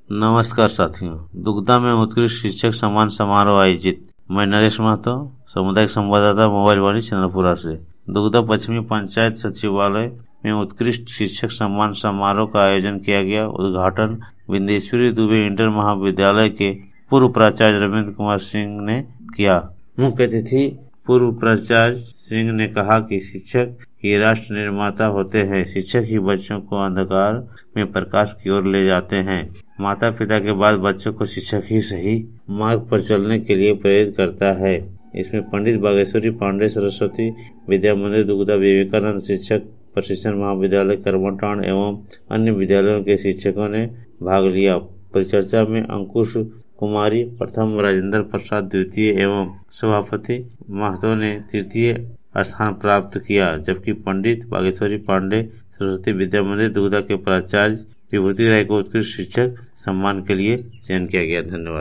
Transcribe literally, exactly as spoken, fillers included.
नमस्कार साथियों, दुग्धा में उत्कृष्ट शिक्षक सम्मान समारोह आयोजित। मैं नरेश महतो, सामुदायिक संवाददाता, मोबाइल वाणी चंद्रपुरा से। दुग्धा पश्चिमी पंचायत सचिवालय में उत्कृष्ट शिक्षक सम्मान समारोह का आयोजन किया गया। उद्घाटन विंदेश्वरी दुबे इंटर महाविद्यालय के पूर्व प्राचार्य रविंद्र कुमार सिंह ने किया। मुख्य अतिथि पूर्व प्राचार्य सिंह ने कहा कि शिक्षक ही राष्ट्र निर्माता होते हैं। शिक्षक ही बच्चों को अंधकार में प्रकाश की ओर ले जाते हैं। माता पिता के बाद बच्चों को शिक्षक ही सही मार्ग पर चलने के लिए प्रेरित करता है। इसमें पंडित बागेश्वरी पांडे सरस्वती विद्या मंदिर दुग्धा, विवेकानंद शिक्षक प्रशिक्षण महाविद्यालय करमटांड एवं अन्य विद्यालयों के शिक्षकों ने भाग लिया। परिचर्चा में अंकुश कुमारी प्रथम, राजेंद्र प्रसाद द्वितीय एवं सभापति महतो ने तृतीय स्थान प्राप्त किया, जबकि पंडित बागेश्वरी पांडे सरस्वती विद्या मंदिर दुग्धा के प्राचार्य विभूति राय को उत्कृष्ट शिक्षक सम्मान के लिए चयन किया गया। धन्यवाद।